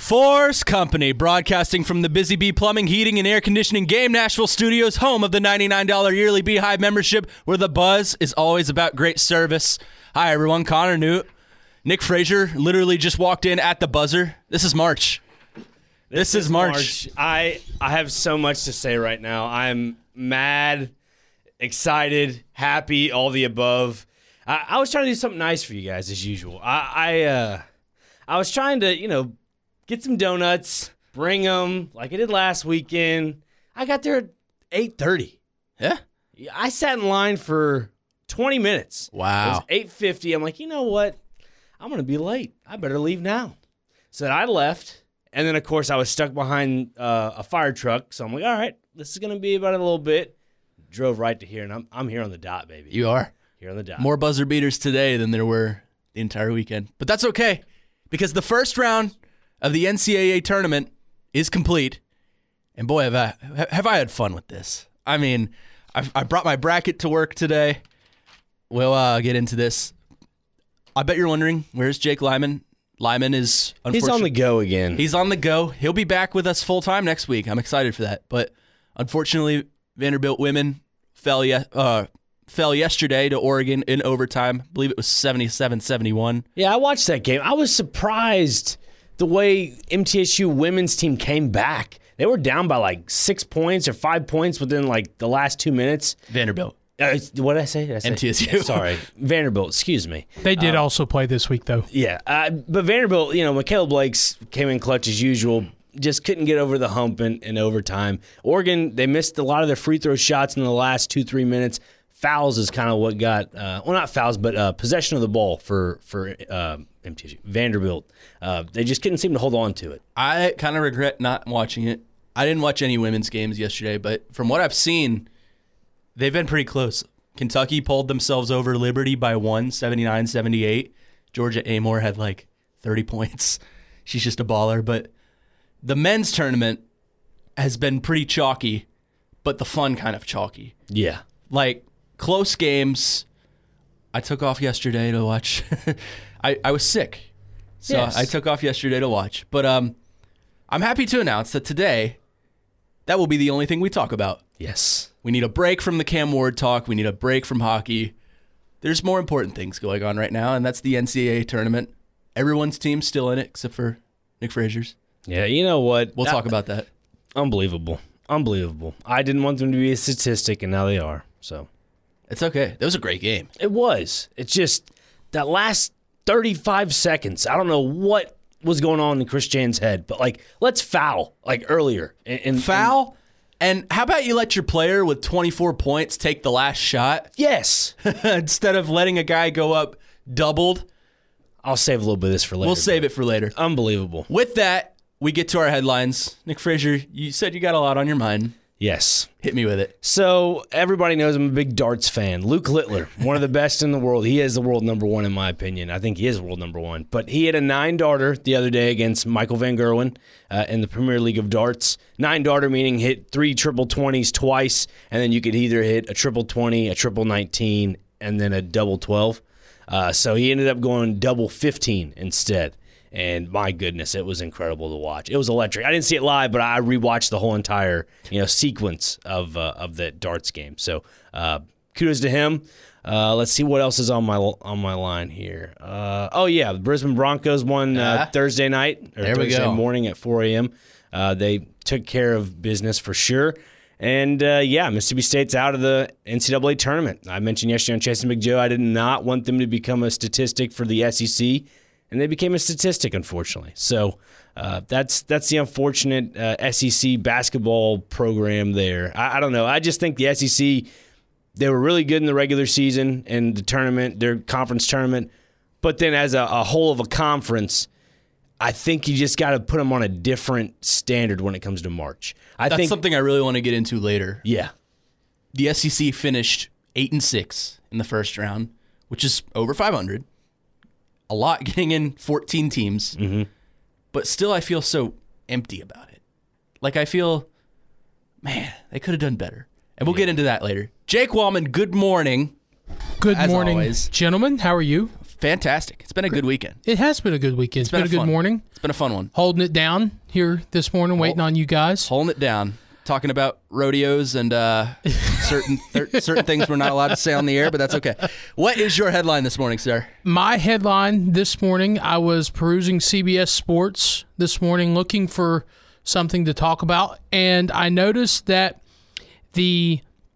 Force Company, broadcasting from the Busy Bee Plumbing, Heating, and Air Conditioning Game Nashville Studios, home of the $99 yearly Beehive membership, where the buzz is always about great service. Hi, everyone. Connor Newt. Nick Frazier literally just walked in at the buzzer. This is March. This is March. I have so much to say right now. I'm mad, excited, happy, all the above. I was trying to do something nice for you guys, as usual. I was trying to, get some donuts, bring them like I did last weekend. I got there at 8:30. Yeah? I sat in line for 20 minutes. Wow. It was 8:50. I'm like, you know what? I'm going to be late. I better leave now. So I left, and then, of course, I was stuck behind a fire truck. So I'm like, all right, this is going to be about a little bit. Drove right to here, and I'm here on the dot, baby. You are? Here on the dot. More buzzer beaters today than there were the entire weekend. But that's okay, because the first round of the NCAA tournament is complete. And boy, have I had fun with this. I mean, I brought my bracket to work today. We'll get into this. I bet you're wondering, where's Jake Lyman? Lyman is unfortunately... He's on the go again. He's on the go. He'll be back with us full-time next week. I'm excited for that. But unfortunately, Vanderbilt women fell yesterday to Oregon in overtime. I believe it was 77-71. Yeah, I watched that game. I was surprised the way MTSU women's team came back. They were down by like 6 points or 5 points within like the last 2 minutes. Vanderbilt. What did I say? MTSU. Yeah, sorry. Vanderbilt, excuse me. They did also play this week, though. Yeah, but Vanderbilt, Michaela Blakes came in clutch as usual. Just couldn't get over the hump in overtime. Oregon, they missed a lot of their free throw shots in the last 2-3 minutes. Fouls is kind of what got, not fouls, but possession of the ball for MTSU. Vanderbilt. They just couldn't seem to hold on to it. I kind of regret not watching it. I didn't watch any women's games yesterday, but from what I've seen, they've been pretty close. Kentucky pulled themselves over Liberty by 79-78. Georgia Amore had like 30 points. She's just a baller. But the men's tournament has been pretty chalky, but the fun kind of chalky. Yeah. Like, close games. I took off yesterday to watch. I was sick, so yes. I took off yesterday to watch. But I'm happy to announce that today, that will be the only thing we talk about. Yes. We need a break from the Cam Ward talk. We need a break from hockey. There's more important things going on right now, and that's the NCAA tournament. Everyone's team's still in it except for Nick Frazier's. Yeah, you know what? We'll talk about that. Unbelievable. I didn't want them to be a statistic, and now they are. So it's okay. That was a great game. It was. It's just that last 35 seconds. I don't know what was going on in Chris Jan's head, but let's foul earlier. Foul? And how about you let your player with 24 points take the last shot? Yes. Instead of letting a guy go up doubled. I'll save a little bit of this for later. We'll save it for later. Unbelievable. With that, we get to our headlines. Nick Frazier, you said you got a lot on your mind. Yes. Hit me with it. So everybody knows I'm a big darts fan. Luke Littler, one of the best in the world. He is the world number one in my opinion. I think he is world number one. But he hit a 9-darter the other day against Michael Van Gerwen in the Premier League of Darts. 9-darter meaning hit 3 triple 20s twice, and then you could either hit a triple 20, a triple 19, and then a double 12. So he ended up going double 15 instead. And my goodness, it was incredible to watch. It was electric. I didn't see it live, but I rewatched the whole entire sequence of the darts game. So kudos to him. Let's see what else is on my line here. The Brisbane Broncos won Thursday night or Thursday morning at 4 a.m. They took care of business for sure. And Mississippi State's out of the NCAA tournament. I mentioned yesterday on Chasing Big Joe, I did not want them to become a statistic for the SEC. And they became a statistic, unfortunately. So that's the unfortunate SEC basketball program there. I don't know. I just think the SEC, they were really good in the regular season and the tournament, their conference tournament. But then as a whole of a conference, I think you just got to put them on a different standard when it comes to March. That's something I really want to get into later. Yeah. The SEC finished 8-6 in the first round, which is over 500. A lot getting in 14 teams, but still I feel so empty about it. I feel, man, they could have done better. And we'll get into that later. Jake Wallman, good morning. Good morning, gentlemen. How are you? fantastic. It's been a good weekend. It has been a good weekend. It's been a good morning. It's been a fun one. Holding it down here this morning, waiting on you guys. Holding it down. Talking about rodeos and certain things we're not allowed to say on the air, but that's okay. What is your headline this morning, sir? My headline this morning, I was perusing CBS Sports this morning looking for something to talk about, and I noticed that the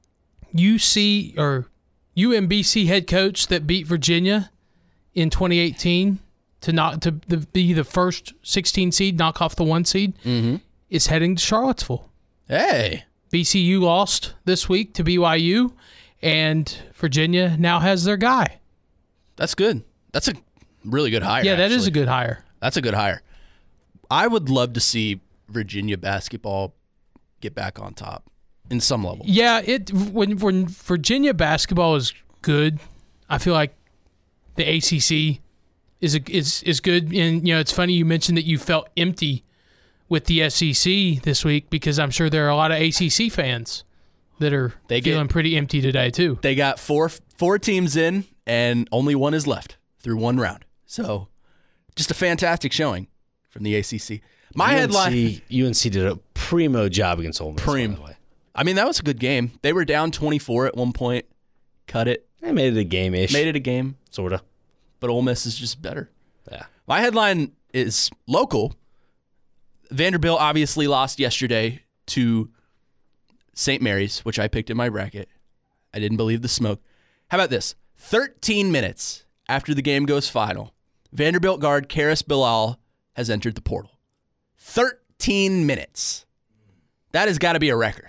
UMBC head coach that beat Virginia in 2018 to be the first 16 seed, knock off the 1 seed, is heading to Charlottesville. Hey. VCU lost this week to BYU, and Virginia now has their guy. That's good. That's a really good hire. Yeah, that is a good hire. That's a good hire. I would love to see Virginia basketball get back on top in some level. Yeah, when Virginia basketball is good, I feel like the ACC is good. And it's funny you mentioned that you felt empty with the SEC this week, because I'm sure there are a lot of ACC fans that are feeling pretty empty today too. They got four teams in, and only one is left through one round. So, just a fantastic showing from the ACC. Headline: UNC did a primo job against Ole Miss. By the way. I mean, that was a good game. They were down 24 at one point, cut it. They made it a game-ish. Made it a game, sort of. But Ole Miss is just better. Yeah. My headline is local. Vanderbilt obviously lost yesterday to St. Mary's, which I picked in my bracket. I didn't believe the smoke. How about this? 13 minutes after the game goes final, Vanderbilt guard Karis Bilal has entered the portal. 13 minutes. That has got to be a record.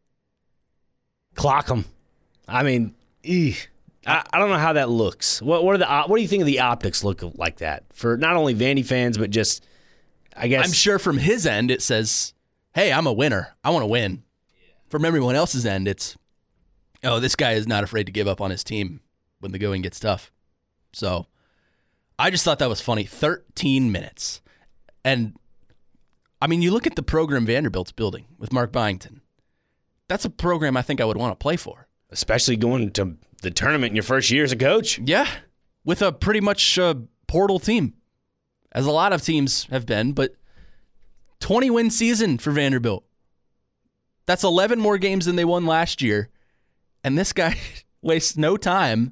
Clock them. I mean, I don't know how that looks. What do you think of the optics look like that for not only Vandy fans, but just, I guess. I'm sure from his end it says, hey, I'm a winner. I want to win. From everyone else's end, it's, oh, this guy is not afraid to give up on his team when the going gets tough. So I just thought that was funny. 13 minutes. And, I mean, you look at the program Vanderbilt's building with Mark Byington. That's a program I think I would want to play for. Especially going to the tournament in your first year as a coach. Yeah, with a pretty much portal team, as a lot of teams have been, but 20-win season for Vanderbilt. That's 11 more games than they won last year, and this guy wastes no time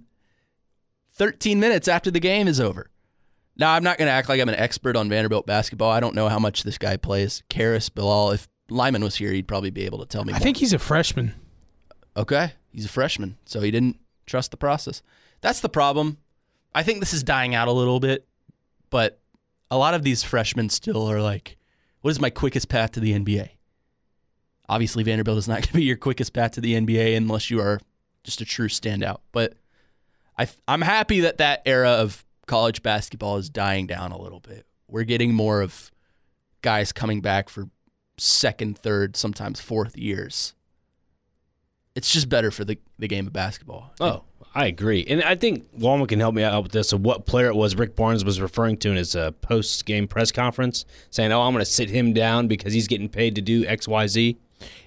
13 minutes after the game is over. Now, I'm not going to act like I'm an expert on Vanderbilt basketball. I don't know how much this guy plays. Karis Bilal, if Lyman was here, he'd probably be able to tell me more. I think he's a freshman. Okay, he's a freshman, so he didn't trust the process. That's the problem. I think this is dying out a little bit, but a lot of these freshmen still are like, what is my quickest path to the NBA? Obviously, Vanderbilt is not going to be your quickest path to the NBA unless you are just a true standout. But I'm happy that era of college basketball is dying down a little bit. We're getting more of guys coming back for second, third, sometimes fourth years. It's just better for the game of basketball. Oh, I agree. And I think Walman can help me out with this. So what player it was Rick Barnes was referring to in his post-game press conference, saying, I'm going to sit him down because he's getting paid to do X, Y, Z.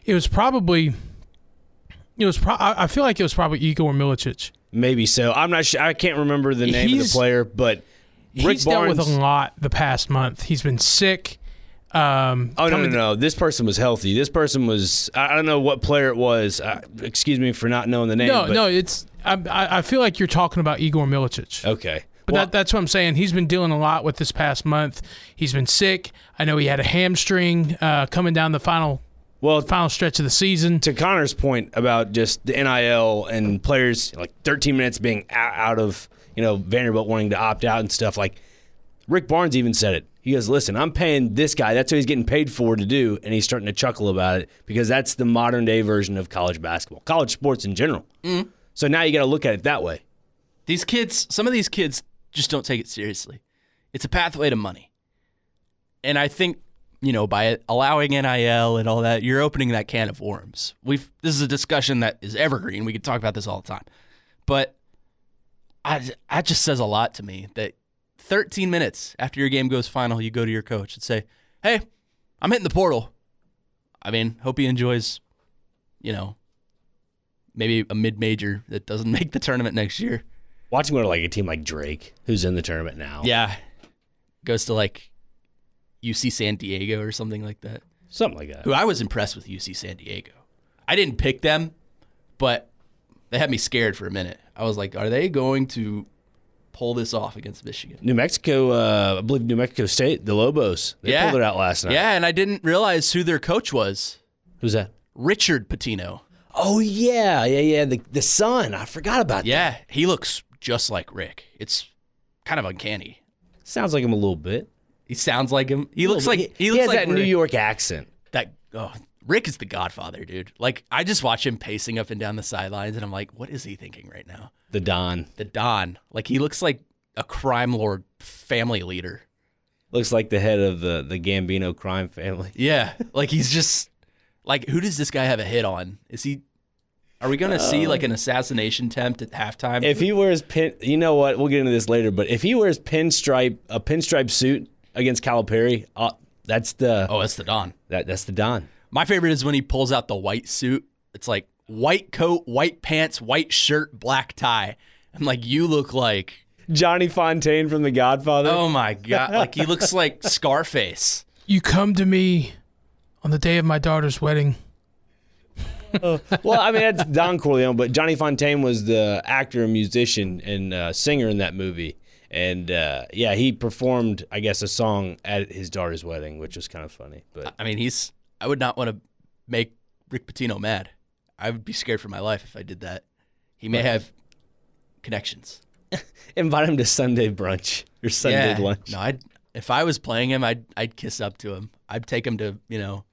I feel like it was probably Igor Milicic. Maybe so. I'm not sure. I can't remember the name of the player, but Rick Barnes, dealt with a lot the past month. He's been sick. No. This person was healthy. This person was, I don't know what player it was. Excuse me for not knowing the name. I feel like you're talking about Igor Milicic. Okay. But that's what I'm saying. He's been dealing a lot with this past month. He's been sick. I know he had a hamstring coming down the final stretch of the season. To Connor's point about just the NIL and players, like 13 minutes being out of, Vanderbilt wanting to opt out and stuff, like Rick Barnes even said it. He goes, listen, I'm paying this guy. That's what he's getting paid for to do, and he's starting to chuckle about it because that's the modern-day version of college basketball, college sports in general. Mm. So now you got to look at it that way. Some of these kids just don't take it seriously. It's a pathway to money. And I think, by allowing NIL and all that, you're opening that can of worms. This is a discussion that is evergreen. We could talk about this all the time. But that just says a lot to me that 13 minutes after your game goes final, you go to your coach and say, hey, I'm hitting the portal. I mean, hope he enjoys, maybe a mid-major that doesn't make the tournament next year. Watch him go to like a team like Drake, who's in the tournament now. Yeah. Goes to like UC San Diego or something like that. Something like that. Who I was impressed with UC San Diego. I didn't pick them, but they had me scared for a minute. I was like, are they going to pull this off against Michigan? New Mexico, I believe New Mexico State, the Lobos. They pulled it out last night. Yeah, and I didn't realize who their coach was. Who's that? Richard Pitino. Oh, yeah. The son. I forgot about that. Yeah, he looks just like Rick. It's kind of uncanny. Sounds like him a little bit. He sounds like him. He looks like he looks has like that Rick. New York accent. Rick is the Godfather, dude. Like, I just watch him pacing up and down the sidelines, and I'm like, what is he thinking right now? The Don. The Don. Like, he looks like a crime lord family leader. Looks like the head of the Gambino crime family. Yeah. Like, he's just, like, who does this guy have a hit on? Are we going to see, like, an assassination attempt at halftime? If he wears you know what? We'll get into this later, but if he wears a pinstripe suit against Calipari, that's the that's the Don. That's the Don. My favorite is when he pulls out the white suit. It's like white coat, white pants, white shirt, black tie. I'm like, you look like Johnny Fontaine from The Godfather. oh my God. Like, he looks like Scarface. You come to me on the day of my daughter's wedding. Well, I mean, that's Don Corleone, but Johnny Fontaine was the actor and musician and singer in that movie. And, he performed, I guess, a song at his daughter's wedding, which was kind of funny. But I mean, I would not want to make Rick Pitino mad. I would be scared for my life if I did that. He may have connections. invite him to Sunday brunch or Sunday lunch. No, if I was playing him, I'd kiss up to him. I'd take him to,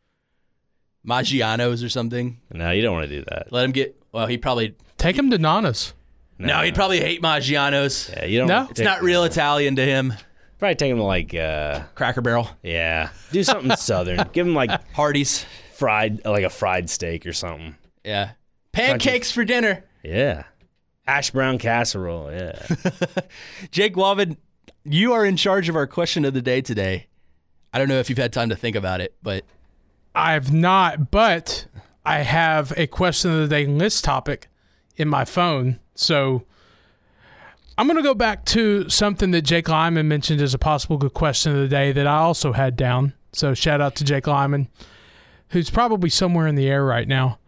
Maggiano's or something. No, you don't want to do that. Let him he'd probably... Take him to Nana's. No, he'd probably hate Maggiano's. Yeah, you don't. No? It's not real Italian to him. Probably take him to like Cracker Barrel. Yeah. Do something southern. Give him like Hardee's. a fried steak or something. Yeah. Pancakes for dinner. Yeah. Hash brown casserole. Yeah. Jake Wallman, you are in charge of our question of the day today. I don't know if you've had time to think about it, but I've not, but I have a question of the day list topic in my phone. So I'm going to go back to something that Jake Lyman mentioned as a possible good question of the day that I also had down. So shout out to Jake Lyman, who's probably somewhere in the air right now.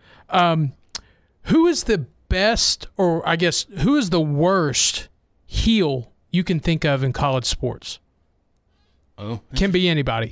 Who is the best, or I guess, who is the worst heel you can think of in college sports? Oh, Can be anybody.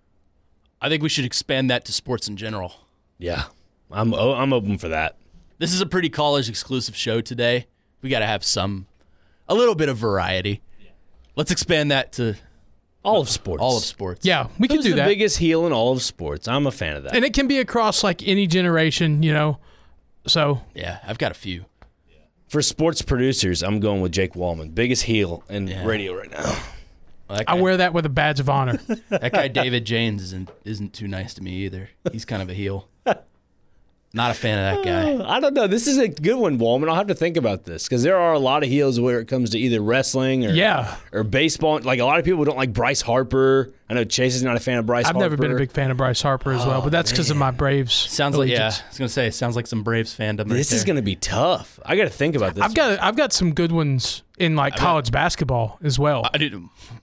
I think we should expand that to sports in general. Yeah. I'm open for that. This is a pretty college exclusive show today. We got to have a little bit of variety. Let's expand that to All of sports. all of sports. Yeah, we can Who's do the that. biggest heel in all of sports? I'm a fan of that. And it can be across like any generation, So Yeah, I've got a few. For sports producers, I'm going with Jake Wallman. Biggest heel in radio right now. Well, I wear that with a badge of honor. that guy David James isn't too nice to me either. He's kind of a heel. Not a fan of that guy. I don't know. This is a good one, Wallman. I'll have to think about this because there are a lot of heels where it comes to either wrestling or baseball. Like a lot of people don't like Bryce Harper. I know Chase is not a fan of Bryce Harper. I've never been a big fan of Bryce Harper as well, but that's because of my Braves. Sounds like I was gonna say sounds like some Braves fandom. This is going to be tough. I got to think about this. I've got some good ones in like college basketball as well. I did.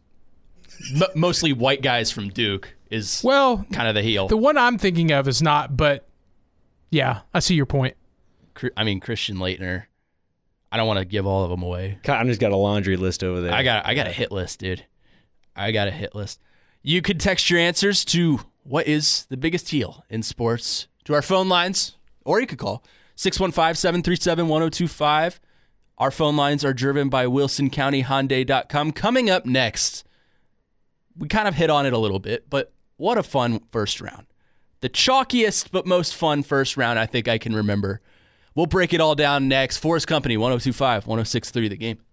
Mostly white guys from Duke is kind of the heel. The one I'm thinking of is not, but yeah, I see your point. I mean, Christian Laettner. I don't want to give all of them away. I just got a laundry list over there. I got a hit list, dude. I got a hit list. You could text your answers to what is the biggest heel in sports to our phone lines, or you could call 615-737-1025. Our phone lines are driven by WilsonCountyHyundai.com. Coming up next, we kind of hit on it a little bit, but what a fun first round. The chalkiest but most fun first round I think I can remember. We'll break it all down next. Forest Company, 102.5, 106.3 The Game.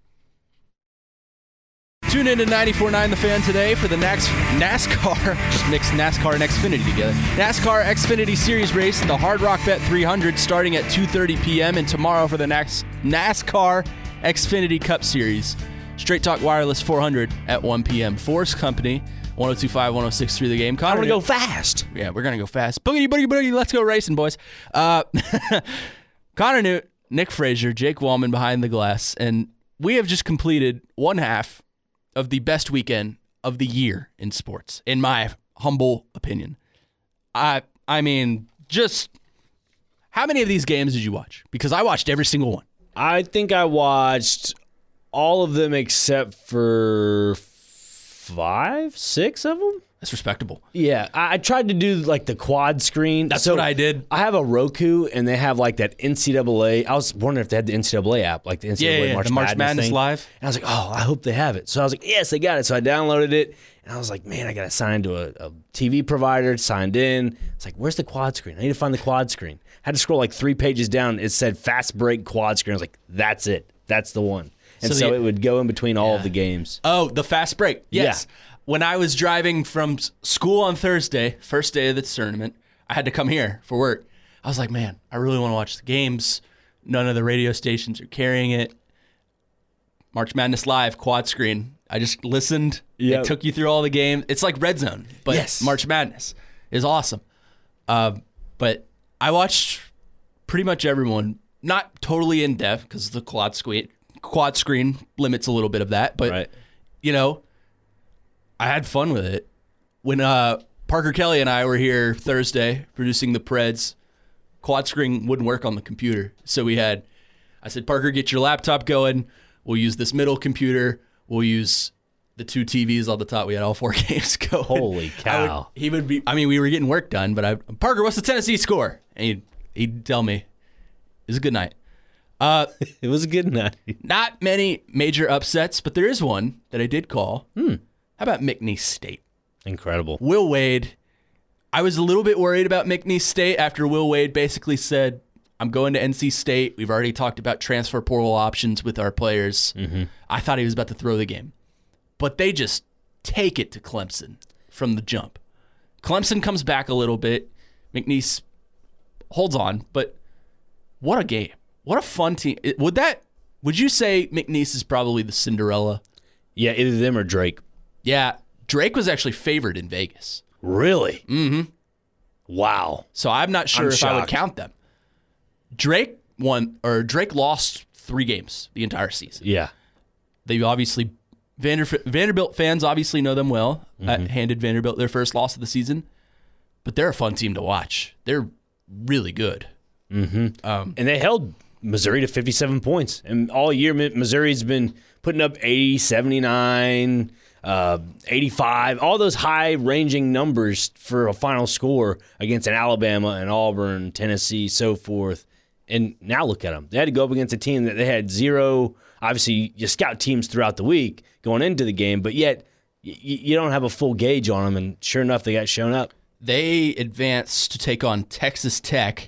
Tune in to 94.9 The Fan today for the NASCAR. Just mix NASCAR and Xfinity together. NASCAR Xfinity Series race, the Hard Rock Bet 300, starting at 2:30 p.m. and tomorrow for the NASCAR Xfinity Cup Series. Straight Talk Wireless 400 at 1 p.m. Forest Company, 102.5, 106.3 The Game. I want to go fast. Yeah, we're going to go fast. Boogity, boogie, boogie. Let's go racing, boys. Connor Newt, Nick Frazier, Jake Wallman behind the glass. And we have just completed one half of the best weekend of the year in sports, in my humble opinion. I mean, just how many of these games did you watch? Because I watched every single one. I think I watched all of them except for 5, 6 of them. That's respectable. Yeah, I tried to do like the quad screen. That's what I did. I have a Roku, and they have like that NCAA. I was wondering if they had the NCAA app, like the NCAA the March Madness thing. Live. And I was like, oh, I hope they have it. So I was like, yes, they got it. So I downloaded it, and I was like, man, I got to sign into a TV provider. Signed in. It's like, where's the quad screen? I need to find the quad screen. I had to scroll like 3 pages down. It said fast break quad screen. I was like, that's it. That's the one. And so it would go in between all of the games. Oh, the fast break. Yes. Yeah. When I was driving from school on Thursday, first day of the tournament, I had to come here for work. I was like, man, I really want to watch the games. None of the radio stations are carrying it. March Madness Live, quad screen. I just listened. It took you through all the games. It's like Red Zone, but March Madness is awesome. But I watched pretty much everyone, not totally in depth because the quad screen limits a little bit of that. But, you know, I had fun with it. When Parker Kelly and I were here Thursday producing the Preds, quad screen wouldn't work on the computer. So I said, Parker, get your laptop going. We'll use this middle computer. We'll use the 2 TVs on the top. We had all 4 games going. Holy cow. We were getting work done, but Parker, what's the Tennessee score? And he'd tell me. It was a good night. It was a good night. Not many major upsets, but there is one that I did call. How about McNeese State? Incredible. Will Wade. I was a little bit worried about McNeese State after Will Wade basically said, I'm going to NC State. We've already talked about transfer portal options with our players. I thought he was about to throw the game. But they just take it to Clemson from the jump. Clemson comes back a little bit. McNeese holds on, but what a game. What a fun team. Would you say McNeese is probably the Cinderella? Yeah, either them or Drake. Yeah, Drake was actually favored in Vegas. Really? Mm-hmm. Wow. So I'm not sure if I would count them. Drake lost 3 games the entire season. Yeah. They obviously Vanderbilt fans obviously know them well. Handed Vanderbilt their first loss of the season, but they're a fun team to watch. They're really good. And they held Missouri to 57 points, and all year Missouri's been putting up 80, 79. 85, all those high-ranging numbers for a final score against an Alabama and Auburn, Tennessee, so forth. And now look at them. They had to go up against a team that they had 0. Obviously, you scout teams throughout the week going into the game, but yet you don't have a full gauge on them, and sure enough, they got shown up. They advanced to take on Texas Tech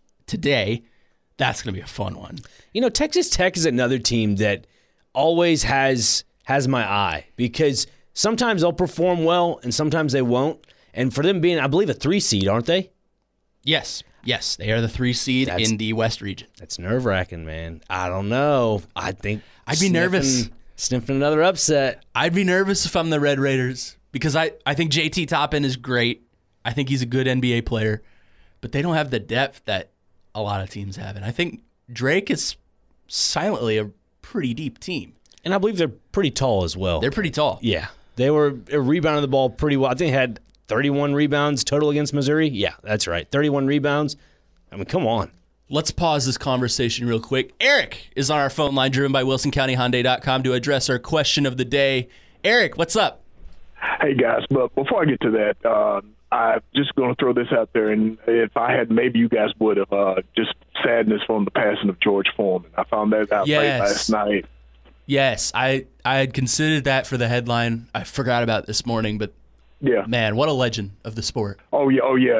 today. That's going to be a fun one. You know, Texas Tech is another team that always has my eye because sometimes they'll perform well and sometimes they won't. And for them being, I believe, a 3 seed, aren't they? Yes, they are the 3 seed in the West region. That's nerve-wracking, man. I don't know. I think I'd be nervous. Sniffing another upset. I'd be nervous if I'm the Red Raiders because I think JT Toppin is great. I think he's a good NBA player, but they don't have the depth that a lot of teams have. And I think Drake is silently a pretty deep team. And I believe they're pretty tall as well. They're pretty tall. Yeah. They were rebounding the ball pretty well. I think they had 31 rebounds total against Missouri. Yeah, that's right. 31 rebounds. I mean, come on. Let's pause this conversation real quick. Eric is on our phone line, driven by WilsonCountyHyundai.com, to address our question of the day. Eric, what's up? Hey, guys. But before I get to that, I'm just going to throw this out there. And if I had, maybe you guys would have, just sadness from the passing of George Foreman. I found that out late last night. Yes, I had considered that for the headline. I forgot about it this morning, but yeah, man, what a legend of the sport. Oh yeah.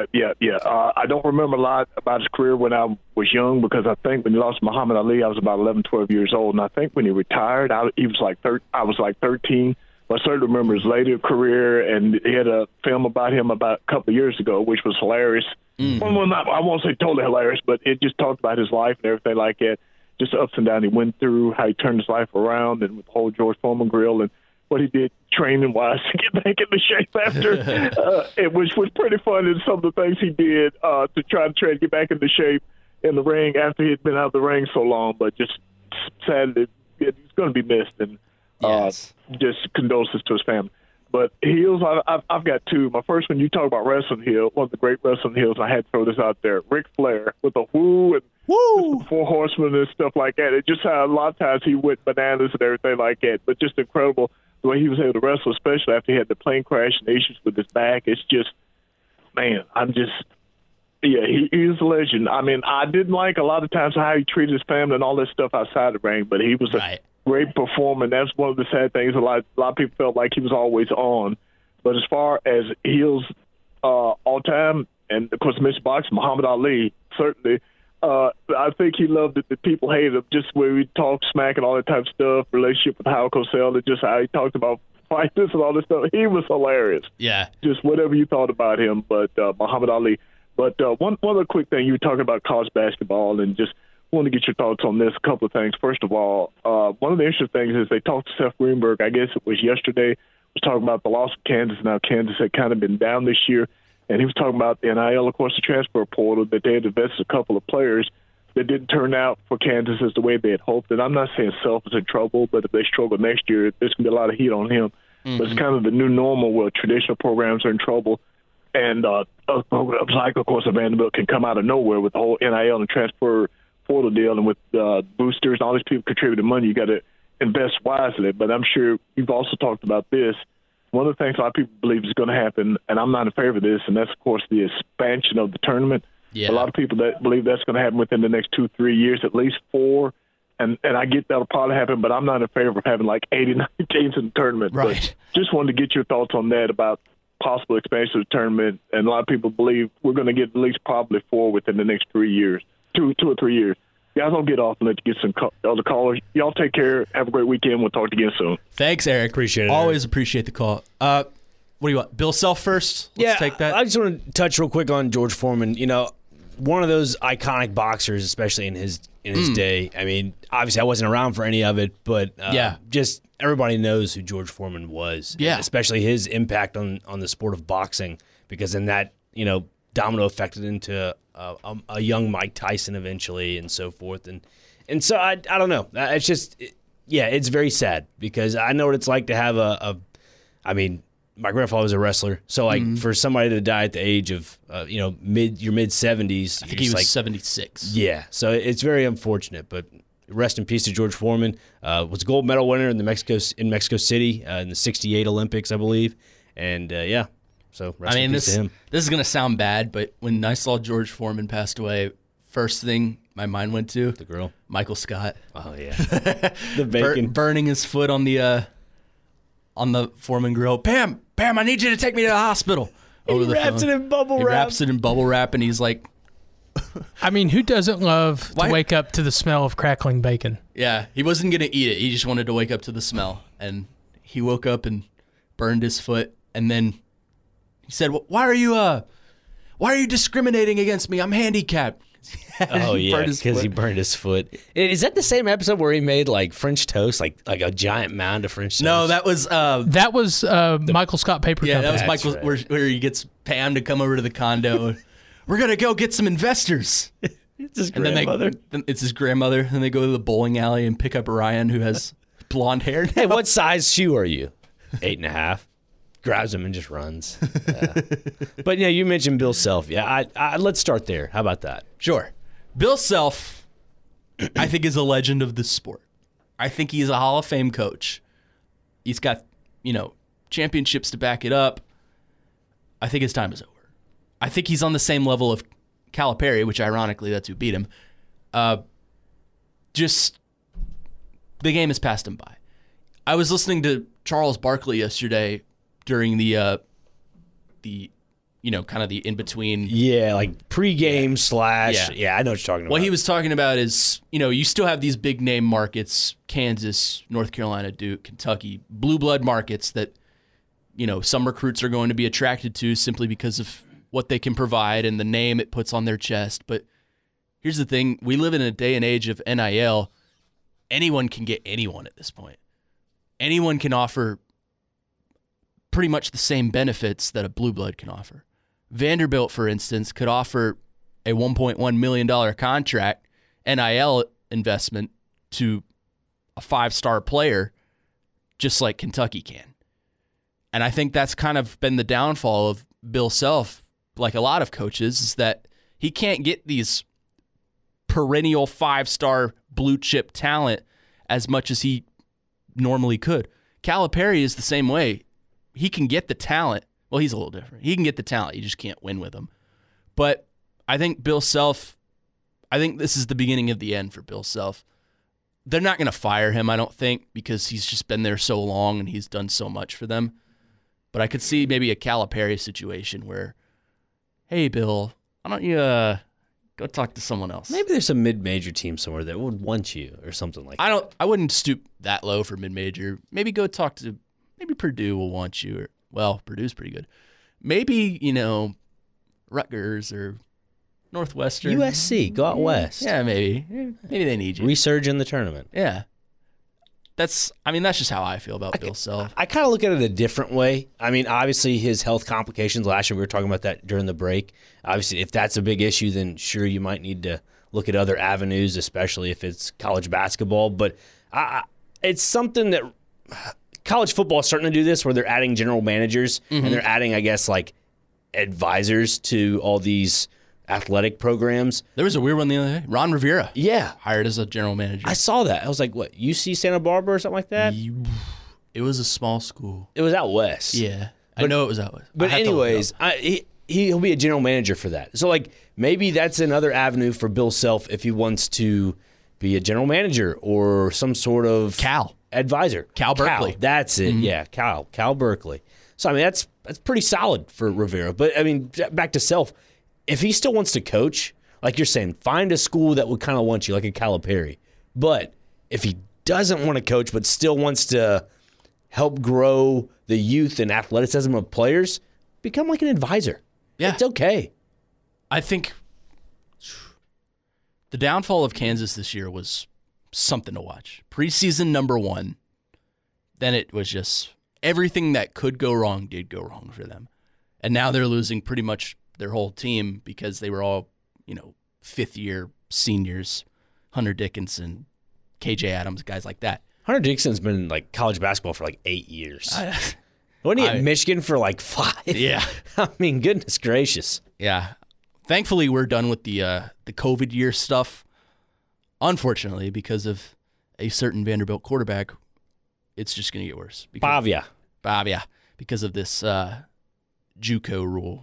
I don't remember a lot about his career when I was young because I think when he lost Muhammad Ali, I was about 11, 12 years old, and I think when he retired, I was like 13. But I certainly remember his later career, and he had a film about him about a couple of years ago, which was hilarious. Well, I won't say totally hilarious, but it just talked about his life and everything like that. Just the ups and downs he went through, how he turned his life around, and with the whole George Foreman grill, and what he did training-wise to get back into shape after, which was pretty fun, and some of the things he did to try to get back into shape in the ring after he had been out of the ring so long. But just sad that he's going to be missed, and Yes. just condolences to his family. But heels, I've got two. My first one, you talk about wrestling heel, one of the great wrestling heels. I had to throw this out there. Ric Flair with the woo and Woo! the Four Horsemen and stuff like that. It just how a lot of times he went bananas and everything like that. But just incredible the way he was able to wrestle, especially after he had the plane crash and issues with his back. It's just, man, he's a legend. I mean, I didn't like a lot of times how he treated his family and all that stuff outside the ring, but he was Right. a great performer. And that's one of the sad things. A lot of people felt like he was always on. But as far as heels all time, and of course, Mr. Boxing, Muhammad Ali, certainly. I think he loved it that people hated him, just where we talk smack and all that type of stuff, relationship with Howard Cosell, and just how he talked about fighters and all this stuff. He was hilarious. Yeah. Just whatever you thought about him, but Muhammad Ali. But one other quick thing, you were talking about college basketball, and just want to get your thoughts on this. A couple of things. First of all, one of the interesting things is they talked to Seth Greenberg, I guess it was yesterday, was talking about the loss of Kansas. Now, Kansas had kind of been down this year, and he was talking about the NIL, of course, the transfer portal, that they had invested a couple of players that didn't turn out for Kansas as the way they had hoped. And I'm not saying Self is in trouble, but if they struggle next year, there's going to be a lot of heat on him. But it's kind of the new normal where traditional programs are in trouble. And programs like, of course, Vanderbilt can come out of nowhere with the whole NIL and transfer portal deal, and with boosters and all these people contributing money, you got to invest wisely. But I'm sure you've also talked about this. One of the things a lot of people believe is going to happen, and I'm not in favor of this, and that's, of course, the expansion of the tournament. Yeah. A lot of people that believe that's going to happen within the next 2-3 years, at least 4. And I get that'll probably happen, but I'm not in favor of having like 89 teams in the tournament. Right. But just wanted to get your thoughts on that about possible expansion of the tournament. And a lot of people believe we're going to get at least probably 4 within the next 3 years, 2 or 3 years. Guys, I'll get off and let you get some other callers. Y'all take care. Have a great weekend. We'll talk to you again soon. Thanks, Eric. Appreciate it, Always appreciate the call. What do you want? Bill Self first? Let's take that. I just want to touch real quick on George Foreman. You know, one of those iconic boxers, especially in his day. I mean, obviously I wasn't around for any of it, but just everybody knows who George Foreman was. Yeah. And especially his impact on the sport of boxing, because then that, you know, domino affected into a young Mike Tyson eventually and so forth. And so I don't know. It's just, it's very sad, because I know what it's like to have I mean, my grandfather was a wrestler, so like for somebody to die at the age of your mid 70s, I think he was 76. Yeah, so it's very unfortunate. But rest in peace to George Foreman. Was a gold medal winner in Mexico City in the '68 Olympics, I believe. And so rest in peace to him. This is gonna sound bad, but when I saw George Foreman passed away, first thing my mind went to The girl. Michael Scott. Oh yeah, the bacon. Burning his foot on the Foreman grill. Pam, I need you to take me to the hospital. He wraps it in bubble He wrap. wraps it in bubble wrap, and he's like, I mean, who doesn't love Why- to wake up to the smell of crackling bacon? yeah, he wasn't gonna eat it. He just wanted to wake up to the smell, and he woke up and burned his foot, and then he said, "Why are you discriminating against me? I'm handicapped." Oh He yeah, burned his because he foot. burned his foot. Is that the same episode where he made like French toast, like a giant mound of French toast? No, that was That was Michael Scott Paper yeah, that Company. was Michael, right. where he gets Pam to come over to the condo. We're gonna go get some investors. it's his And then grandmother. it's his grandmother. And they go to the bowling alley and pick up Ryan, who has blonde hair. Hey, what size shoe are you? 8.5. Grabs him and just runs. Yeah. But yeah, you mentioned Bill Self. Yeah, let's start there. How about that? Sure. Bill Self, I think, is a legend of this sport. I think he's a Hall of Fame coach. He's got, championships to back it up. I think his time is over. I think he's on the same level of Calipari, which ironically, that's who beat him. Just the game has passed him by. I was listening to Charles Barkley yesterday during the kind of the in-between. Yeah, like pregame / Yeah. I know what you're talking about. What he was talking about is, you still have these big name markets, Kansas, North Carolina, Duke, Kentucky, blue blood markets that, some recruits are going to be attracted to simply because of what they can provide and the name it puts on their chest. But here's the thing. We live in a day and age of NIL. Anyone can get anyone at this point. Anyone can offer pretty much the same benefits that a blue blood can offer. Vanderbilt, for instance, could offer a $1.1 million contract NIL investment to a 5-star player just like Kentucky can. And I think that's kind of been the downfall of Bill Self, like a lot of coaches, is that he can't get these perennial 5-star blue chip talent as much as he normally could. Calipari is the same way. He can get the talent. Well, he's a little different. He can get the talent. You just can't win with him. But I think Bill Self, I think this is the beginning of the end for Bill Self. They're not going to fire him, I don't think, because he's just been there so long and he's done so much for them. But I could see maybe a Calipari situation where, hey, Bill, why don't you go talk to someone else? Maybe there's a mid-major team somewhere that would want you or something like that. I wouldn't stoop that low for mid-major. Maybe go talk to, maybe Purdue will want you. Or, well, Purdue's pretty good. Maybe, Rutgers or Northwestern. USC, go out west. Yeah, maybe. Maybe they need you. Resurge in the tournament. Yeah. That's just how I feel about Bill Self. I kind of look at it a different way. I mean, obviously his health complications last year, we were talking about that during the break. Obviously, if that's a big issue, then sure, you might need to look at other avenues, especially if it's college basketball. But it's something that college football is starting to do this, where they're adding general managers and they're adding, I guess, like advisors to all these athletic programs. There was a weird one the other day. Ron Rivera. Yeah. Hired as a general manager. I saw that. I was like, what, UC Santa Barbara or something like that? It was a small school. It was out west. Yeah. I know it was out west. But anyways, he'll be a general manager for that. So, like, maybe that's another avenue for Bill Self if he wants to be a general manager or some sort of advisor. Cal Berkeley. That's it. Yeah, Cal Berkeley. So, I mean, that's pretty solid for Rivera. But, I mean, back to Self. If he still wants to coach, like you're saying, find a school that would kind of want you, like a Calipari. But if he doesn't want to coach but still wants to help grow the youth and athleticism of players, become like an advisor. Yeah. It's okay. I think the downfall of Kansas this year was something to watch. Preseason number 1, then it was just everything that could go wrong did go wrong for them. And now they're losing pretty much their whole team because they were all, fifth-year seniors, Hunter Dickinson, KJ Adams, guys like that. Hunter Dickinson's been in like college basketball for like 8 years. Wasn't he at Michigan for like 5? Yeah. I mean, goodness gracious. Yeah. Thankfully, we're done with the COVID year stuff. Unfortunately, because of a certain Vanderbilt quarterback, it's just going to get worse. Bavia. Because of this JUCO rule.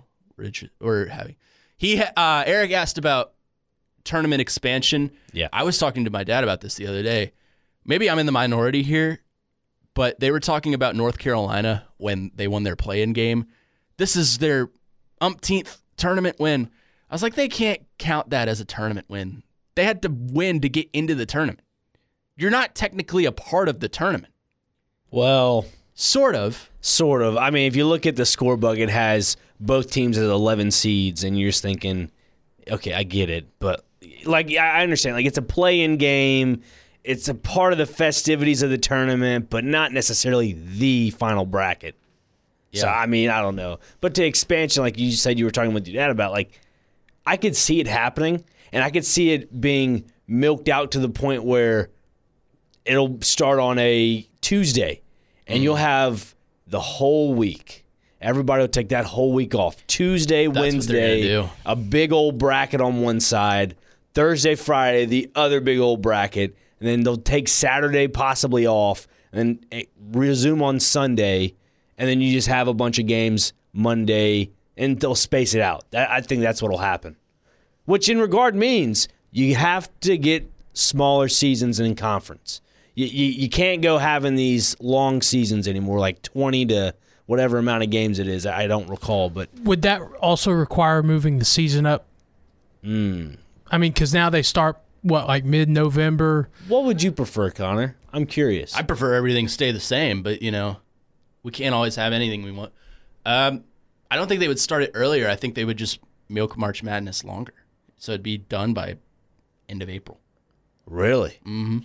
Eric asked about tournament expansion. Yeah. I was talking to my dad about this the other day. Maybe I'm in the minority here, but they were talking about North Carolina when they won their play-in game. This is their umpteenth tournament win. I was like, they can't count that as a tournament win. They had to win to get into the tournament. You're not technically a part of the tournament. Well, sort of. I mean, if you look at the scorebook, it has both teams as 11 seeds, and you're just thinking, okay, I get it. But, like, I understand. Like, it's a play-in game. It's a part of the festivities of the tournament, but not necessarily the final bracket. Yeah. So, I mean, I don't know. But to expansion, like you said you were talking with your dad about, like, I could see it happening, and I could see it being milked out to the point where it'll start on a Tuesday, and you'll have the whole week. Everybody will take that whole week off. Tuesday, Wednesday, a big old bracket on one side. Thursday, Friday, the other big old bracket. And then they'll take Saturday possibly off and then resume on Sunday. And then you just have a bunch of games Monday, and they'll space it out. I think that's what will happen. Which in regard means you have to get smaller seasons in conference. You can't go having these long seasons anymore, like 20 to whatever amount of games it is. I don't recall, but would that also require moving the season up? I mean, because now they start like mid-November. What would you prefer, Connor? I'm curious. I prefer everything stay the same, but we can't always have anything we want. I don't think they would start it earlier. I think they would just milk March Madness longer, so it'd be done by end of April. Really? Mm-hmm.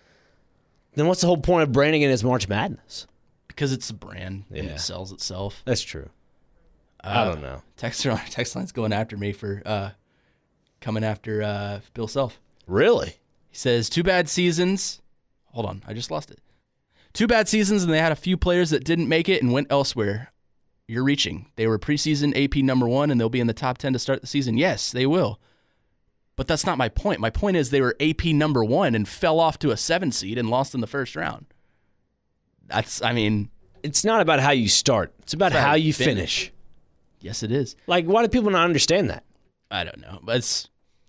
Then what's the whole point of branding it as March Madness? Because it's a brand and it sells itself. That's true. I don't know. Text line's going after me for coming after Bill Self. Really? He says, 2 bad seasons, Hold on, I just lost it. 2 bad seasons, and they had a few players that didn't make it and went elsewhere. You're reaching. They were preseason AP number 1, and they'll be in the top 10 to start the season. Yes, they will. But that's not my point. My point is they were AP number 1 and fell off to a 7 seed and lost in the first round. It's not about how you start. It's about how you finish. Yes, it is. Like, why do people not understand that? I don't know. But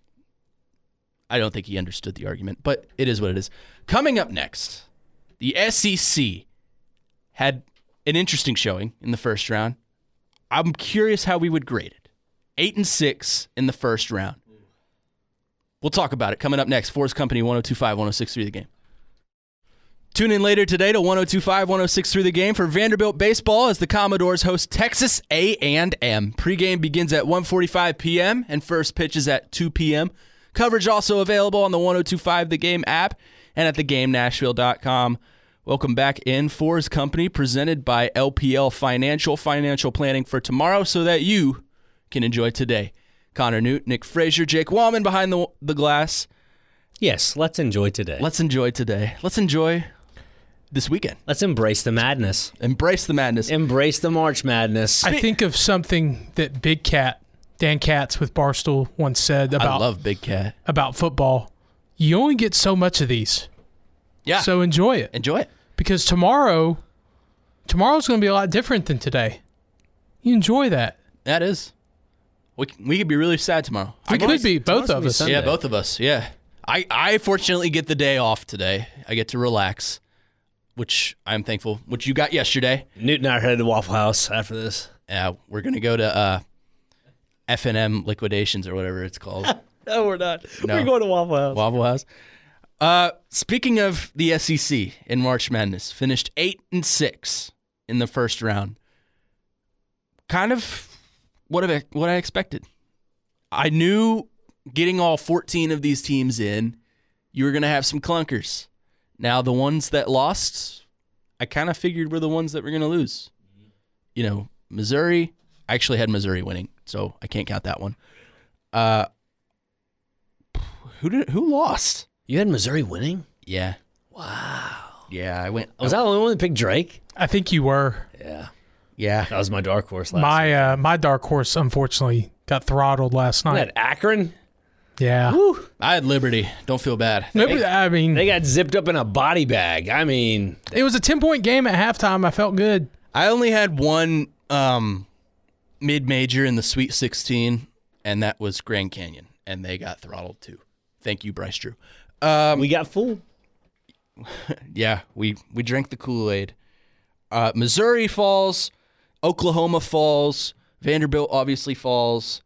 I don't think he understood the argument, but it is what it is. Coming up next, the SEC had an interesting showing in the first round. I'm curious how we would grade it. 8-6 in the first round. We'll talk about it coming up next. Forrest Company, 102.5, 106.3 The Game. Tune in later today to 102.5, 106.3 The Game for Vanderbilt baseball as the Commodores host Texas A&M. Pregame begins at 1:45 p.m. and first pitch is at 2 p.m. Coverage also available on the 102.5 The Game app and at thegamenashville.com. Welcome back in. Forrest Company, presented by LPL Financial planning for tomorrow so that you can enjoy today. Connor Newt, Nick Frazier, Jake Wallman behind the glass. Yes, let's enjoy today. Let's enjoy today. Let's enjoy this weekend. Let's embrace the madness. Embrace the madness. Embrace the March Madness. I think of something that Big Cat, Dan Katz with Barstool, once said about I love Big Cat. About football. You only get so much of these. Yeah. So enjoy it. Enjoy it. Because tomorrow's going to be a lot different than today. You enjoy that. That is. We could be really sad tomorrow. We could be, both of us. Sunday. Yeah, both of us. Yeah. I fortunately get the day off today. I get to relax, which I'm thankful. Which you got yesterday. Newt and I are headed to Waffle House after this. Yeah, we're gonna go to F&M Liquidations or whatever it's called. No, we're not. No. We're going to Waffle House. Waffle House. Speaking of the SEC in March Madness, finished 8-6 in the first round. Kind of what I expected. I knew getting all 14 of these teams in, you were going to have some clunkers. Now, the ones that lost, I kind of figured were the ones that were going to lose. You know, Missouri, I actually had Missouri winning, so I can't count that one. Who lost? You had Missouri winning? Yeah. Wow. Yeah, I went. Was I the only one that picked Drake? I think you were. Yeah. Yeah. That was my dark horse last week. My dark horse, unfortunately, got throttled last night. That Akron? Yeah. Whew. I had Liberty. Don't feel bad. I mean, They got zipped up in a body bag. I mean, it was a 10-point game at halftime. I felt good. I only had one mid-major in the Sweet 16, and that was Grand Canyon, and they got throttled too. Thank you, Bryce Drew. we got fooled. Yeah, we drank the Kool-Aid. Missouri falls. Oklahoma falls. Vanderbilt obviously falls.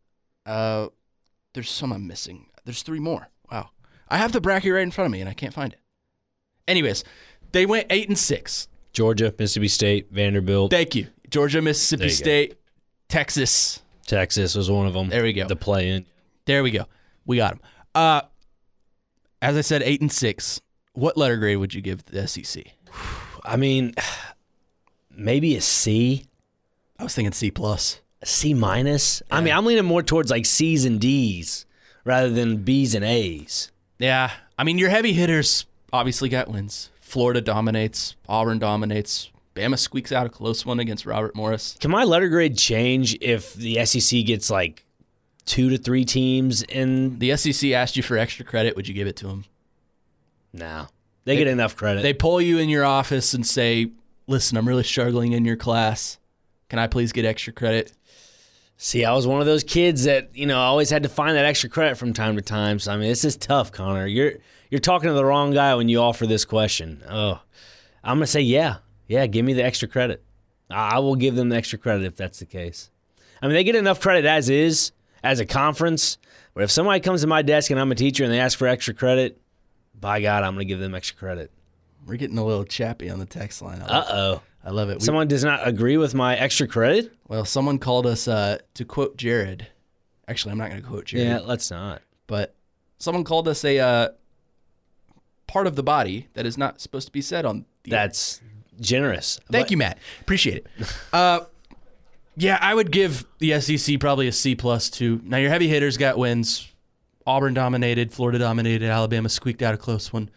There's some I'm missing. There's 3 more. Wow. I have the bracket right in front of me, and I can't find it. Anyways, they went 8-6. Georgia, Mississippi State, Vanderbilt. Thank you. Georgia, Mississippi State, Texas. Texas was one of them. There we go. The play-in. There we go. We got them. As I said, 8-6. What letter grade would you give the SEC? I mean, maybe a C. I was thinking C+. A C minus. I mean, I'm leaning more towards like C's and D's rather than B's and A's. Yeah. I mean, your heavy hitters obviously got wins. Florida dominates. Auburn dominates. Bama squeaks out a close one against Robert Morris. Can my letter grade change if the SEC gets like 2 to 3 teams in? The SEC asked you for extra credit. Would you give it to them? No. They get enough credit. They pull you in your office and say, listen, I'm really struggling in your class. Can I please get extra credit? See, I was one of those kids that, always had to find that extra credit from time to time. So, I mean, this is tough, Connor. You're talking to the wrong guy when you offer this question. Oh, I'm going to say, yeah, give me the extra credit. I will give them the extra credit if that's the case. I mean, they get enough credit as is, as a conference. But if somebody comes to my desk and I'm a teacher and they ask for extra credit, by God, I'm going to give them extra credit. We're getting a little chappy on the text line. Uh-oh. I love it. Someone does not agree with my extra credit? Well, someone called us, to quote Jared. Actually, I'm not going to quote Jared. Yeah, let's not. But someone called us a part of the body that is not supposed to be said on the That's generous. Thank you, Matt. Appreciate it. Yeah, I would give the SEC probably a C+ too. Now, your heavy hitters got wins. Auburn dominated. Florida dominated. Alabama squeaked out a close one.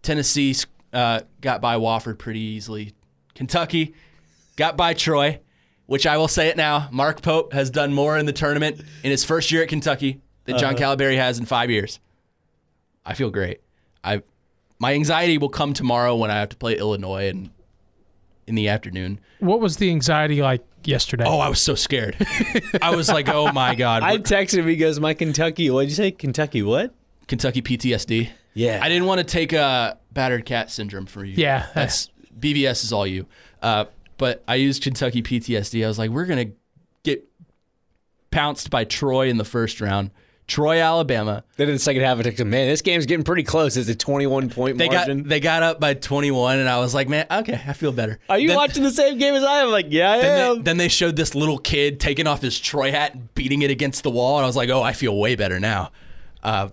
Tennessee got by Wofford pretty easily. Kentucky got by Troy, which I will say it now. Mark Pope has done more in the tournament in his first year at Kentucky than John Calaberry has in 5 years. I feel great. My anxiety will come tomorrow when I have to play Illinois in the afternoon. What was the anxiety like yesterday? Oh, I was so scared. I was like, oh my God. I texted him. He goes, my Kentucky. What'd you say? Kentucky what? Kentucky PTSD. Yeah. I didn't want to take a battered cat syndrome for you. Yeah. That's BVS is all you. But I used Kentucky PTSD. I was like, we're going to get pounced by Troy in the first round. Troy, Alabama. Then in the second half, I texted him, man, this game's getting pretty close. It's a 21-point margin. They got up by 21, and I was like, man, okay, I feel better. Are you watching the same game as I am? I'm like, yeah, I am. Then they showed this little kid taking off his Troy hat and beating it against the wall, and I was like, oh, I feel way better now. I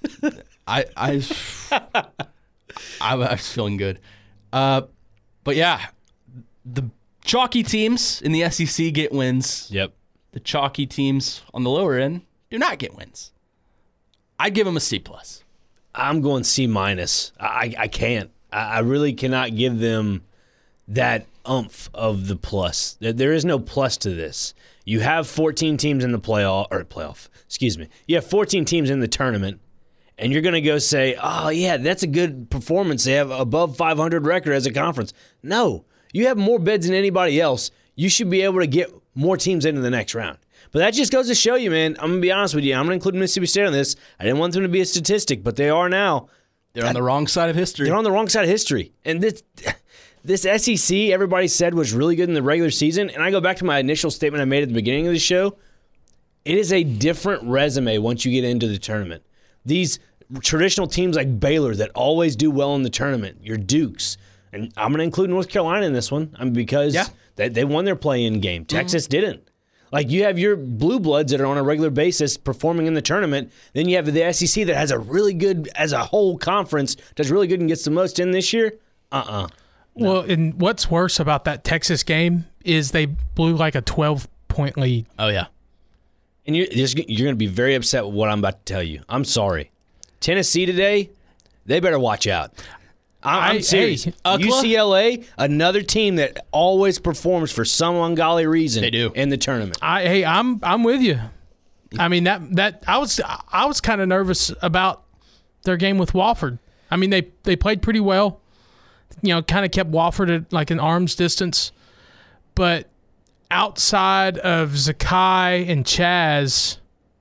was feeling good. But yeah, the chalky teams in the SEC get wins. Yep. The chalky teams on the lower end do not get wins. I'd give them a C+. I'm going C-. I can't. I really cannot give them that oomph of the plus. There is no plus to this. You have 14 teams in the playoff. Excuse me. You have 14 teams in the tournament, and you're going to go say, oh, yeah, that's a good performance. They have above 500 record as a conference. No. You have more bids than anybody else. You should be able to get more teams into the next round. But that just goes to show you, man, I'm going to be honest with you. I'm going to include Mississippi State on this. I didn't want them to be a statistic, but they are now. They're on the wrong side of history. They're on the wrong side of history. And this SEC, everybody said, was really good in the regular season. And I go back to my initial statement I made at the beginning of the show. It is a different resume once you get into the tournament. These traditional teams like Baylor that always do well in the tournament, your Dukes. And I'm going to include North Carolina in this one because they won their play-in game. Texas didn't. Like, you have your blue bloods that are on a regular basis performing in the tournament. Then you have the SEC that has a really good, as a whole conference, does really good and gets the most in this year. No. Well, and what's worse about that Texas game is they blew like a 12-point lead. Oh, yeah. And you're going to be very upset with what I'm about to tell you. I'm sorry. Tennessee today, they better watch out. I'm serious. UCLA, another team that always performs for some ungodly reason. They do in the tournament. I'm with you. I mean that I was kind of nervous about their game with Wofford. I mean they played pretty well. You know, kind of kept Wofford at like an arm's distance, but outside of Zakai and Chaz,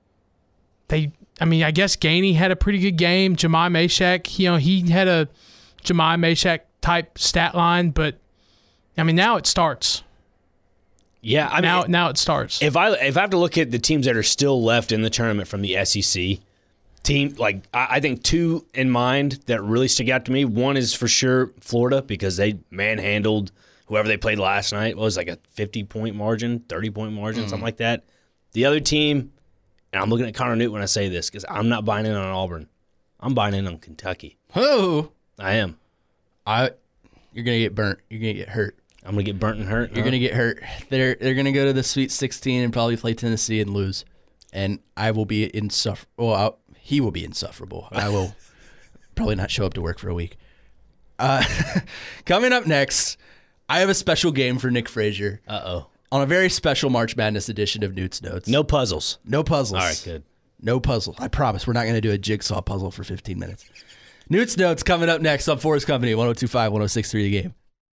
I guess Gainey had a pretty good game. Jemai Mashak, you know, he had a Jemai Mashak type stat line, but I mean now it starts. Yeah, I mean now it starts. If I have to look at the teams that are still left in the tournament from the SEC team, like I think two in mind that really stick out to me. One is for sure Florida because they manhandled whoever they played last night. What was like a 50-point margin, 30-point margin, something like that. The other team, and I'm looking at Connor Newt when I say this because I'm not buying in on Auburn. I'm buying in on Kentucky. Oh. I am. You're gonna get burnt. You're gonna get hurt. I'm gonna get burnt and hurt. You're gonna get hurt. They're gonna go to the Sweet 16 and probably play Tennessee and lose, and I will be insufferable. Well, he will be insufferable. I will probably not show up to work for a week. Coming up next, I have a special game for Nick Frazier. Uh-oh. On a very special March Madness edition of Newt's Notes. No puzzles. No puzzles. All right, good. No puzzle. I promise we're not gonna do a jigsaw puzzle for 15 minutes. Newt's Notes coming up next on Forest Company, 102.5, 106.3 The Game.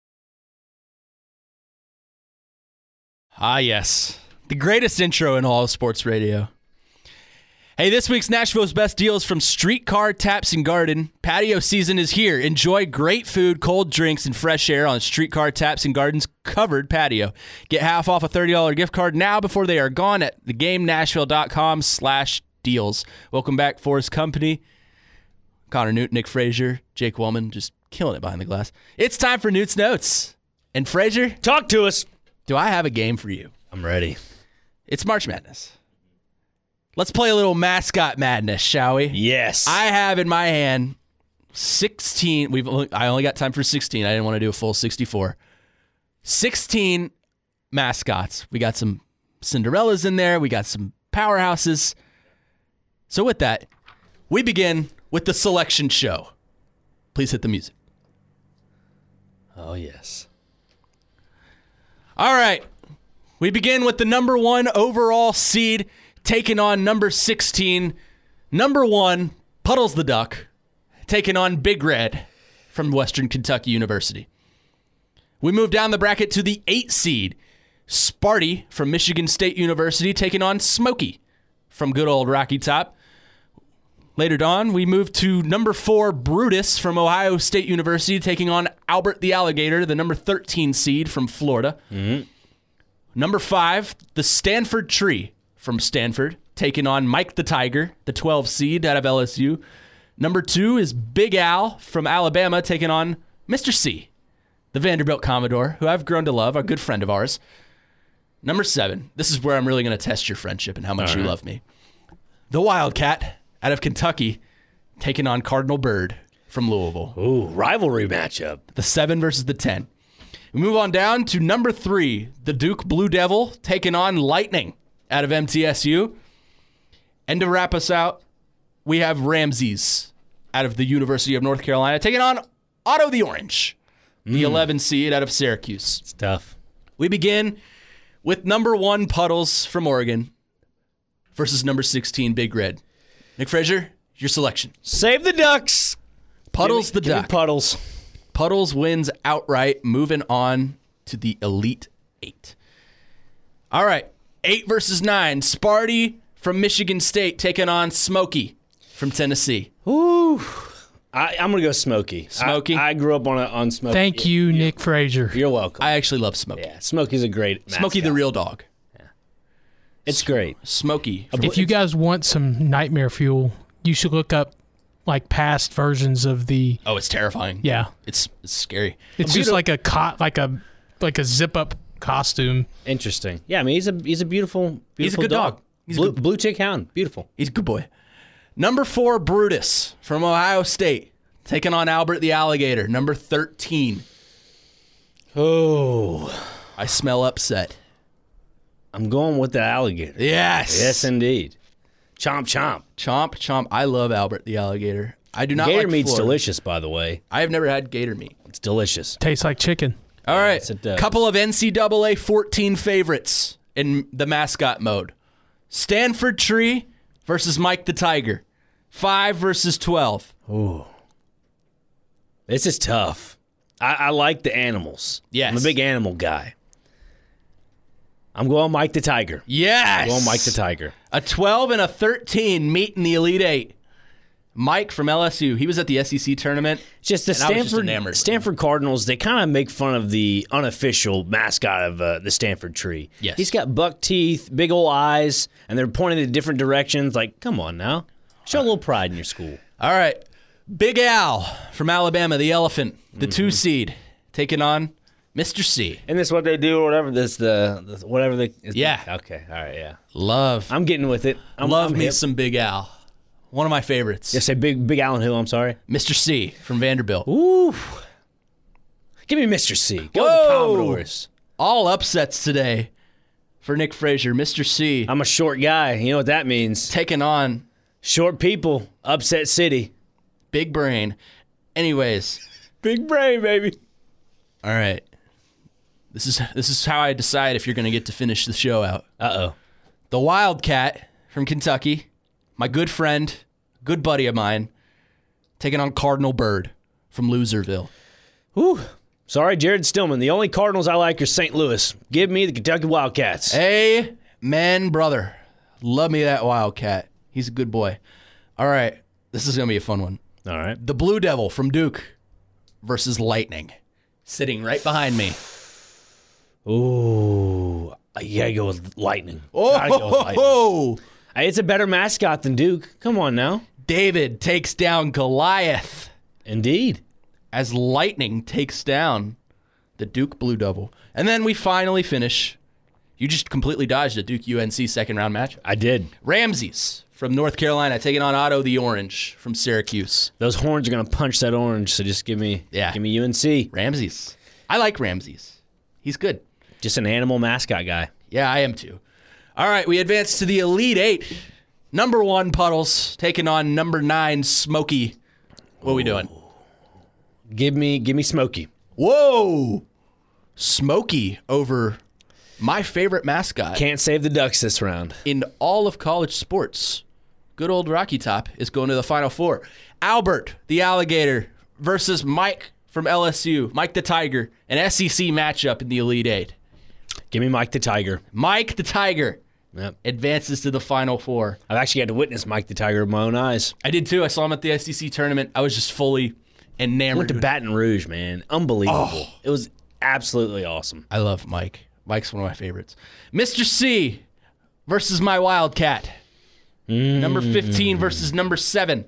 Ah, yes. The greatest intro in all of sports radio. Hey, this week's Nashville's best deals from Streetcar Taps and Garden. Patio season is here. Enjoy great food, cold drinks, and fresh air on Streetcar Taps and Garden's covered patio. Get half off a $30 gift card now before they are gone at thegamenashville.com/deals. Welcome back, Forest Company. Connor Newt, Nick Frazier, Jake Wellman, just killing it behind the glass. It's time for Newt's Notes. And Frazier, talk to us. Do I have a game for you? I'm ready. It's March Madness. Let's play a little mascot madness, shall we? Yes. I have in my hand 16. I only got time for 16. I didn't want to do a full 64. 16 mascots. We got some Cinderellas in there. We got some powerhouses. So with that, we begin with the selection show. Please hit the music. Oh, yes. All right. We begin with the number 1 overall seed taking on number 16. Number 1, Puddles the Duck, taking on Big Red from Western Kentucky University. We move down the bracket to the 8 seed, Sparty from Michigan State University, taking on Smokey from good old Rocky Top. Later on, we move to number 4, Brutus from Ohio State University, taking on Albert the Alligator, the number 13 seed from Florida. Mm-hmm. Number 5, the Stanford Tree from Stanford, taking on Mike the Tiger, the 12 seed out of LSU. Number 2 is Big Al from Alabama, taking on Mr. C, the Vanderbilt Commodore, who I've grown to love, a good friend of ours. Number 7, this is where I'm really going to test your friendship and how much you love me. The Wildcat out of Kentucky, taking on Cardinal Bird from Louisville. Ooh, rivalry matchup. The 7 versus the 10. We move on down to number 3, the Duke Blue Devil, taking on Lightning out of MTSU. And to wrap us out, we have Ramses out of the University of North Carolina, taking on Otto the Orange, the 11 seed out of Syracuse. It's tough. We begin with number 1, Puddles from Oregon versus number 16, Big Red. Nick Frazier, your selection. Save the Ducks. Puddles Give me Duck. Puddles. Puddles wins outright, moving on to the Elite 8. All right, 8 versus 9. Sparty from Michigan State taking on Smokey from Tennessee. Ooh. I'm going to go Smokey. Smokey? I grew up on Smokey. Thank you, Nick Frazier. You're welcome. I actually love Smokey. Yeah, Smokey's a great mascot. Smokey the real dog. It's great. Smokey. If you guys want some nightmare fuel, you should look up like past versions of the. Oh, it's terrifying. Yeah, It's scary. it's just like a zip up costume. Interesting. Yeah, I mean, he's a beautiful He's a good dog. He's a Blue chick hound. Beautiful. He's a good boy. Number 4, Brutus from Ohio State, taking on Albert the Alligator, number 13. Oh, I smell upset. I'm going with the alligator. Yes. Yes, indeed. Chomp, chomp. Chomp, chomp. I love Albert the Alligator. I do not Gator like meat's Florida. delicious, by the way. I have never had gator meat. It's delicious. Tastes like chicken. All right. Yes, it does. Couple of NCAA 14 favorites in the mascot mode. Stanford Tree versus Mike the Tiger. 5 versus 12. Ooh. This is tough. I like the animals. Yes. I'm a big animal guy. I'm going Mike the Tiger. Yes. I'm going Mike the Tiger. A 12 and a 13 meet in the Elite 8. Mike from LSU. He was at the SEC tournament. Just the and I was just enamored with him. Stanford Cardinals, they kind of make fun of the unofficial mascot of the Stanford Tree. Yes. He's got buck teeth, big old eyes, and they're pointing in different directions. Like, come on now. Show a little pride in your school. All right. Big Al from Alabama, the elephant, the 2 seed, taking on Mr. C. Isn't this what they do or whatever? This the whatever they. Yeah. Okay. All right. Yeah. Love I'm getting with it. love I'm me hip. some Big Al. One of my favorites. Just say Big Allen who? I'm sorry. Mr. C from Vanderbilt. Ooh. Give me Mr. C. Go with the Commodores. All upsets today for Nick Frazier. Mr. C I'm a short guy. You know what that means. taking on Short people. Upset city. Big Brain. Anyways, Big brain, baby. all right. This is how I decide if you're going to get to finish the show out. Uh-oh. The Wildcat from Kentucky, my good friend, good buddy of mine, taking on Cardinal Bird from Loserville. Whew. Sorry, Jared Stillman. The only Cardinals I like are St. Louis. Give me the Kentucky Wildcats. Amen, brother. Love me that Wildcat. He's a good boy. All right. This is going to be a fun one. All right. The Blue Devil from Duke versus Lightning, sitting right behind me. Ooh. You gotta go with Lightning. Gotta go with Lightning. Oh, Hey, it's a better mascot than Duke. Come on now. David takes down Goliath Indeed. as Lightning takes down the Duke Blue Devil. And then we finally finish. You just completely dodged a Duke UNC second round match. I did. Ramses from North Carolina taking on Otto the Orange from Syracuse. Those horns are gonna punch that orange, so just give me UNC. Ramses. I like Ramses. He's good. Just an animal mascot guy. Yeah, I am too. All right, we advance to the Elite 8. Number 1, Puddles, taking on number 9, Smokey. What are we doing? Give me Smokey. Whoa. Smokey over my favorite mascot Can't save the Ducks this round. in all of college sports. Good old Rocky Top is going to the Final Four. Albert, the alligator, versus Mike from LSU, Mike the Tiger, an SEC matchup in the Elite Eight. Give me Mike the Tiger. Mike the Tiger Yep. advances to the Final Four. I've actually had to witness Mike the Tiger with my own eyes. I did too. I saw him at the SEC tournament. I was just fully enamored. Went to Baton Rouge, man. Unbelievable. It was absolutely awesome. I love Mike. Mike's one of my favorites. Mr. C versus my Wildcat. Number 15 versus number 7.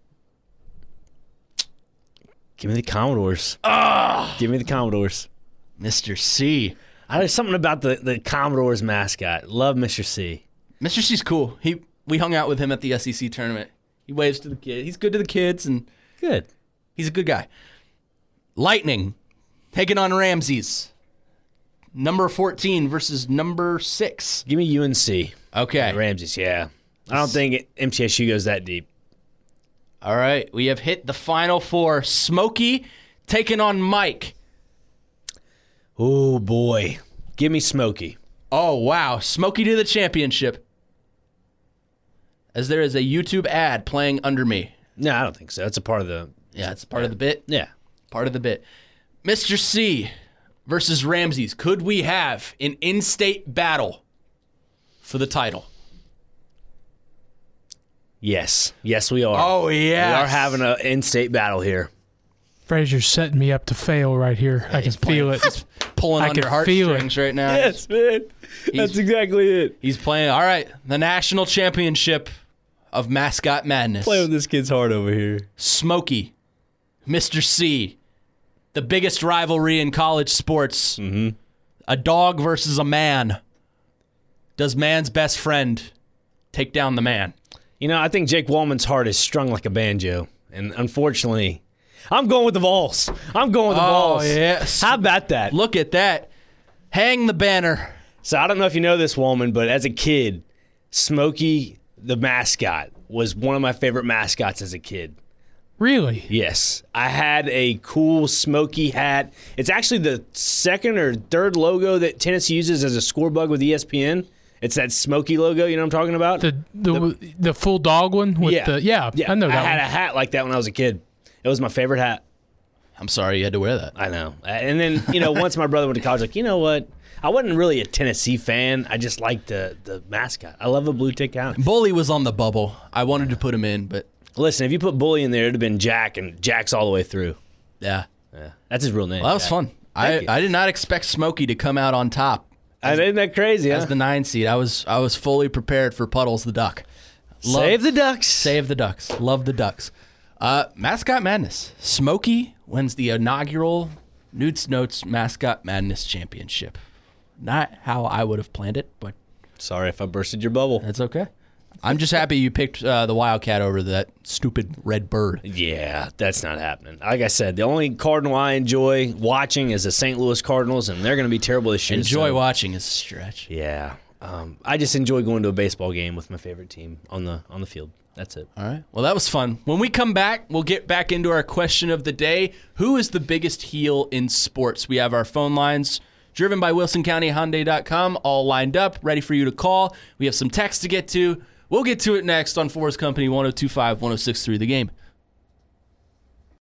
Give me the Commodores. Give me the Commodores. Mr. C. There's something about the Commodores mascot. Love Mr. C. Mr. C's cool. We hung out with him at the SEC tournament. He waves to the kids. He's good to the kids, and Good. he's a good guy. Lightning taking on Ramses. Number 14 versus number 6. Give me UNC. Okay. Ramses, yeah. I don't think MTSU goes that deep. All right. We have hit the Final Four. Smokey taking on Mike. Oh, boy. Give me Smokey. Oh, wow. Smokey to the championship. As there is a YouTube ad playing under me. No, I don't think so. That's a part of the... Yeah, it's part of the bit. Yeah. Part of the bit. Mr. C versus Ramses. Could we have an in-state battle for the title? Yes. Yes, we are. Oh, yeah. We are having an in-state battle here. Fraser's setting me up to fail right here. I can feel it. He's pulling I on can your feel heartstrings right now. man. That's exactly it. He's playing, all right, the national championship of Mascot Madness. Play with this kid's heart over here. Smokey, Mr. C, the biggest rivalry in college sports. Mm-hmm. A dog versus a man. Does man's best friend take down the man? You know, I think Jake Wallman's heart is strung like a banjo. And unfortunately, I'm going with the Vols. I'm going with the Vols. Oh, yes. How about that? Look at that. Hang the banner. So I don't know if you know this, Wallman, but as a kid, Smokey the mascot was one of my favorite mascots as a kid. Really? Yes. I had a cool Smokey hat. It's actually the second or third logo that Tennessee uses as a score bug with ESPN. It's that Smokey logo, you know what I'm talking about? The full dog one with I know that I had one. a hat like that when I was a kid. It was my favorite hat. I'm sorry you had to wear that. I know. And then, once my brother went to college, like, you know what? I wasn't really a Tennessee fan. I just liked the mascot. I love a blue tick out. Bully was on the bubble. I wanted to put him in, but Listen, if you put Bully in there, it would have been Jack, and Jack's all the way through. yeah. Yeah, that's his real name. Well, that was Jack. fun. I did not expect Smokey to come out on top Isn't that crazy, huh? as the 9 seed. I was fully prepared for Puddles the Duck. Save the Ducks. Save the Ducks. Love the Ducks. Mascot Madness. Smokey wins the inaugural Newt's Notes Mascot Madness Championship. Not how I would have planned it, but Sorry if I bursted your bubble. that's okay. I'm just happy you picked the Wildcat over that stupid red bird. Yeah, that's not happening. Like I said, the only Cardinal I enjoy watching is the St. Louis Cardinals, and they're going to be terrible this year. Enjoy so- watching is a stretch. Yeah, I just enjoy going to a baseball game with my favorite team on the field. That's it. All right. Well, that was fun. When we come back, we'll get back into our question of the day. Who is the biggest heel in sports? We have our phone lines driven by WilsonCountyHyundai.com all lined up, ready for you to call. We have some text to get to. We'll get to it next on Forest Company 102.5, 106.3 The Game.